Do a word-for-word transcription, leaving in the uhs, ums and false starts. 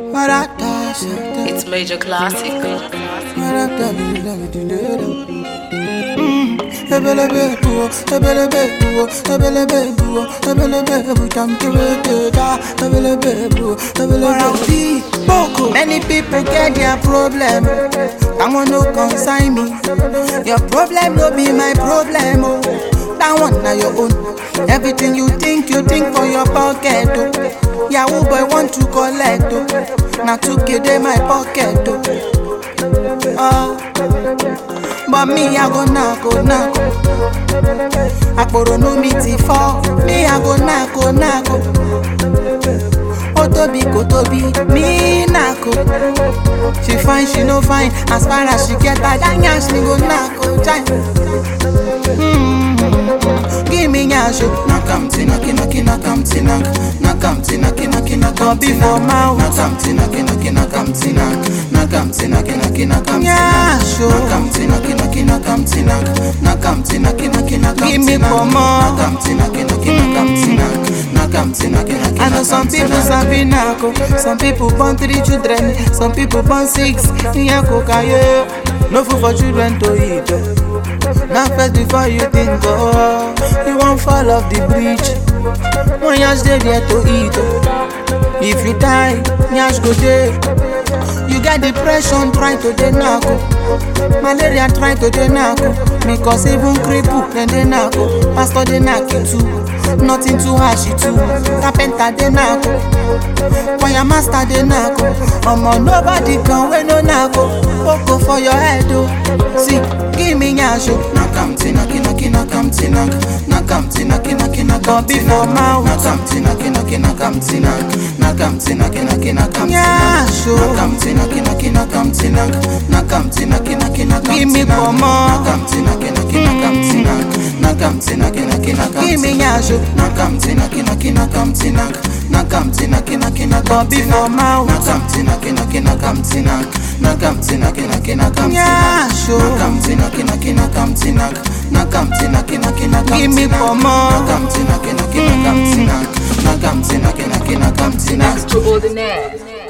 It's major classic. Many people get their problem. That one no consign me. Your problem no be my problem. Oh, that one na your own. Everything you think, you think for your pocket. Oh, Yahoo boy want to collect. Oh, now two K dey my pocket. Oh, uh, but me I go knock, go knock. Akporo no me ti fall. Me I go knock, go knock. Otobi kotobi, me nako. She fine, she no fine. As far as she get her, that nyash me go nako. Mm-hmm. Give me nyash, nakam tinaki naki nakam tinak, nakam tinaki naki nakam before mouth. Nakam tinaki naki nakam tinak, nakam tinaki naki nakam nyash, nakam tinaki naki nakam tinak, nakam tinaki naki nakam. Give me for more. Nakam tinaki naki nakam tinak. I know some people sabi nako, some people born three children, some people born six. No food for children to eat. Now first before you think, oh, you won't fall off the bridge. One yash dey there to eat. If you die, yash go there. You get depression, try to deny. Malaria, try to deny. Because even cripple, then they narco. Pastor, they knock you too. Nothing too harsh, too. Carpenter, they narco. Choir master, they narco. Omo, nobody can win no narco. Poco for your head, oh. See, give me yasho. Nakam tinaki naki nakam tinak. Nakam tinaki naki nakam before mouth. Nakam tinaki naki nakam tinak. Nakam tinaki naki nakam yasho. Nakam tinaki naki nakam tinak. Nakam tinaki naki nakam. Give me for more. Nakam tinaki naki nakam tinak. Nakam tinaki naki nakam. Give me yasho. Nakam tinaki naki nakam tinak. Nakam tinaki naki nakam before mouth. Nakam tinaki naki nakam tinak. Nakam tinaki naki nakam yasho. Nakam tinaki naki nakam tinak. Nakam tinaki naki nakam. Give me for more. Nakam tinaki naki nakam tinak. Nakam tinaki naki nakam tinak. Extraordinaire.